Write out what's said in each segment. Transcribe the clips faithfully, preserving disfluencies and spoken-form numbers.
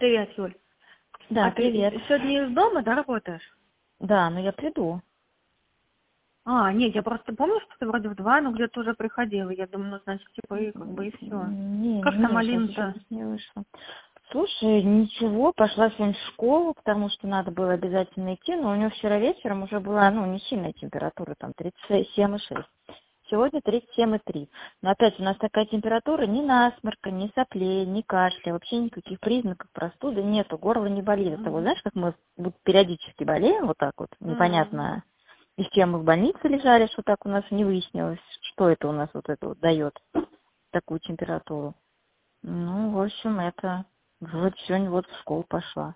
Привет, Юль. Да, А ты привет. сегодня из дома, да, работаешь? Да, ну я приду. А, нет, я просто помню, что ты вроде в два, но где-то уже приходила. Я думаю, ну, значит, типа, и как бы и все. Не, Как не, там я сейчас еще Алина-то? не вышла. Слушай, ничего, пошла сегодня в школу, потому что надо было обязательно идти, но у нее вчера вечером уже была, ну, не сильная температура, там тридцать семь и шесть. Сегодня тридцать семь и три. Но опять у нас такая температура, ни насморка, ни соплей, ни кашля, вообще никаких признаков простуды нету, горло не болит. Это вот знаешь, как мы вот периодически болеем, вот так вот, Мгм. непонятно, и с чем мы в больнице лежали, что так у нас не выяснилось, что это у нас вот это вот дает, такую температуру. Ну, в общем, это вот сегодня вот в школу пошла.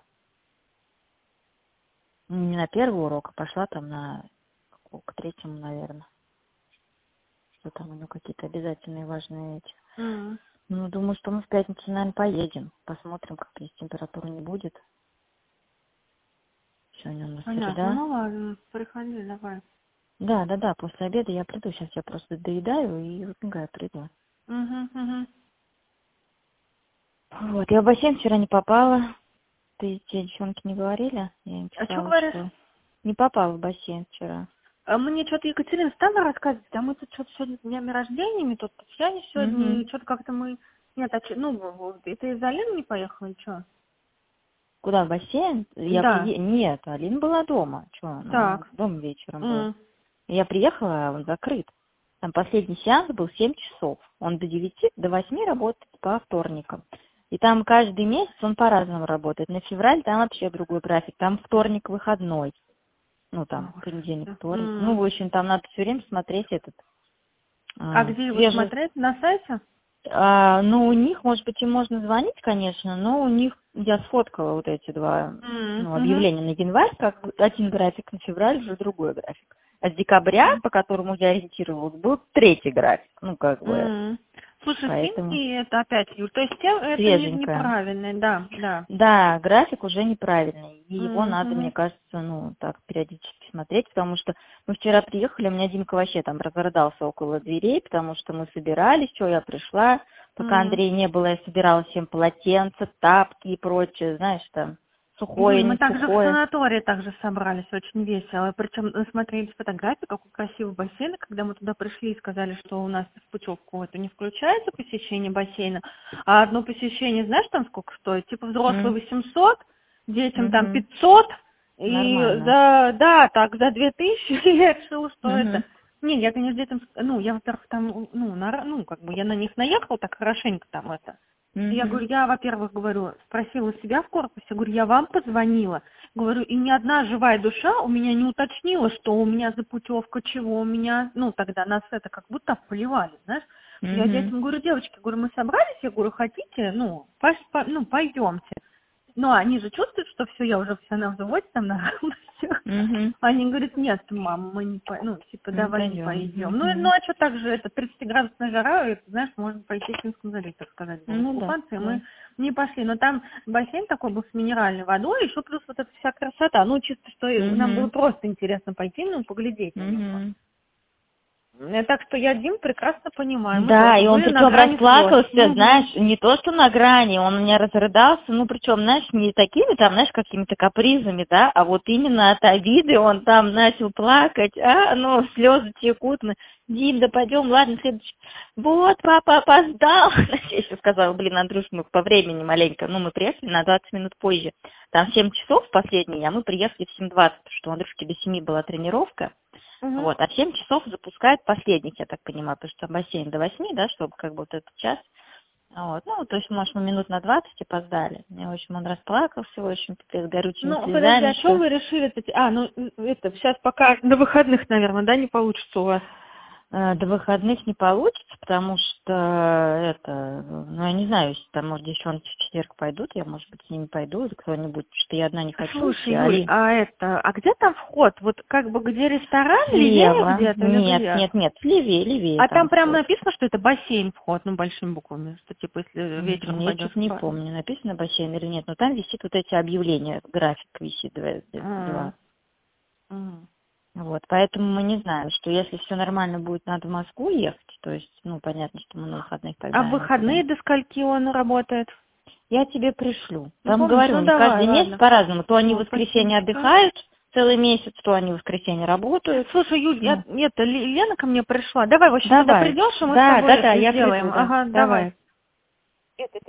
Не на первый урок, а пошла там на к третьему, наверное. Что там у нее какие-то обязательные важные эти. Мгм. Ну, думаю, что мы в пятницу, наверное, поедем. Посмотрим, как если температуры не будет. Сегодня у нас Понятно, среда. ну ладно, приходи, давай. Да, да, да, после обеда я приду. Сейчас я просто доедаю и убегаю, приду. Угу, угу. Вот, я в бассейн вчера не попала. Ты, те девчонки не говорили? Я им А что писала, говоришь? что не попала в бассейн вчера. А мне что-то Екатерина стала рассказывать, а мы тут что-то сегодня с днями рождениями, тут Татьяне сегодня, Угу. и что-то как-то мы... Нет, а че- ну, вот, это из Алины не поехала, или что? Куда, в бассейн? Я Да, прие... Нет, Алина была дома. Че, она так. дома вечером была. М. Я приехала, а он закрыт. Там последний сеанс был семь часов. Он до девяти, до восьми работает по вторникам. И там каждый месяц он по-разному работает. На февраль там вообще другой график. Там вторник выходной. Ну, О, там, понедельник, Господи. вторник. Ну, М. в общем, там надо все время смотреть этот А а, где его свежий. смотреть? На сайте? А, ну, у них, может быть, им можно звонить, конечно, но у них, я сфоткала вот эти два М, ну, мгм. объявления на январь, как один график, на февраль уже другой график. А с декабря, по которому я ориентировалась, был третий график, ну, как бы, М. Слушай, скинь поэтому мне это опять, Юль. То есть те- это не, свеженькое. неправильно, да, да. Да, график уже неправильный, и его М, надо, мне мгм. кажется, ну, так периодически смотреть, потому что мы вчера приехали, у меня Димка вообще там разрыдался около дверей, потому что мы собирались, что я пришла, пока М. Андрей не было, я собирала всем полотенца, тапки и прочее, знаешь, там, Юль, сухое, мы не также в сухое. санатории также собрались, очень весело. Причем смотрели фотографии, какой красивый бассейн. И когда мы туда пришли и сказали, что у нас в путевку это не включается посещение бассейна, а одно посещение, знаешь, там сколько стоит? Типа взрослый М, восемьсот, детям там мгм, пятьсот, и нормально. за, да, так, за две тысячи я решила, что это... Мгм, Не, я, конечно, детям, ск- ну, я, во-первых, там, ну, на, ну, как бы я на них наехала так хорошенько там это. Я мгм, говорю, я, во-первых, говорю, спросила себя в корпусе, говорю, я вам позвонила. Говорю, и ни одна живая душа у меня не уточнила, что у меня за путевка, чего у меня, ну, тогда нас это как будто поливали, знаешь. Я мгм, детям говорю, девочки, говорю, мы собрались, я говорю, хотите, ну, пош- по- ну пойдемте. Ну, они же чувствуют, что все, я уже все на взводе, там, на всех. мгм. Они говорят, нет, мам, мы не по... ну, типа, Не давай не пойдем. пойдем. Ну, и- ну Мгм. а что так же, это тридцатиградусная жара, это, знаешь, можно пойти в Финском заливе, так сказать, было Ну да, искупаться, и да. мы не пошли. Но там бассейн такой был с минеральной водой, еще плюс вот эта вся красота. Ну, чисто, что и нам было Мгм, просто интересно пойти, ну, поглядеть на него. мгм. Э, Так что я Дим прекрасно понимаю, мы Да, тоже и он были на причем грани слез. расплакался, Угу. знаешь, не то что на грани, он у меня разрыдался, ну причем, знаешь, не такими там, знаешь, какими-то капризами, да, а вот именно от обиды он там начал плакать, а, ну, слезы текут, мы, Дим, да пойдем, ладно, следующий. Вот, папа опоздал. Я еще сказала, блин, Андрюш, мы по времени маленько, ну, мы приехали на двадцать минут позже. Там семь часов последний, а мы приехали в семь двадцать, потому что у Андрюшки до семи была тренировка. Угу. Вот, а в семь часов запускают последних, я так понимаю, потому что бассейн до восьми, да, чтобы как бы вот этот час. Вот, ну, то есть, может, мы минут на двадцать опоздали. И, в общем, он расплакался, в общем, с горючими Ну, подожди, слезами, а что что вы решили? А, ну, это, сейчас пока до выходных, наверное, да, не получится у вас? э, до выходных не получится, потому что это, ну, я не знаю, если там, может, девчонки в четверг пойдут, я, может быть, с ними пойду, или кто-нибудь, потому что я одна не хочу идти, Слушай, а Юль, Али а это, а где там вход? Вот как бы где ресторан, левее слева. где-то или Нет, где? нет, нет, левее, левее А там там прям вход. написано, что это бассейн вход, ну, большими буквами, что типа если М, вечером Я пойдешь что-то не по... помню, написано бассейн или нет, но там висит вот эти объявления, график висит два. М, два. м. Вот, поэтому мы не знаем, что если все нормально будет, надо в Москву ехать, то есть, ну, понятно, что мы на выходных А в тогда никуда. выходные до скольки он работает? Я тебе пришлю. Ну, Там помнишь, говорю, ну, они давай, каждый ладно. месяц по-разному. То они в Ну, воскресенье спасибо. отдыхают целый месяц, то они в воскресенье работают. Слушай, Юль, Ну, я, это, Ле- Лена ко мне пришла. Давай, в общем, когда давай. придешь, и мы с Да, тобой да, да, это я сделаем. приду, да. Ага, давай. Давай.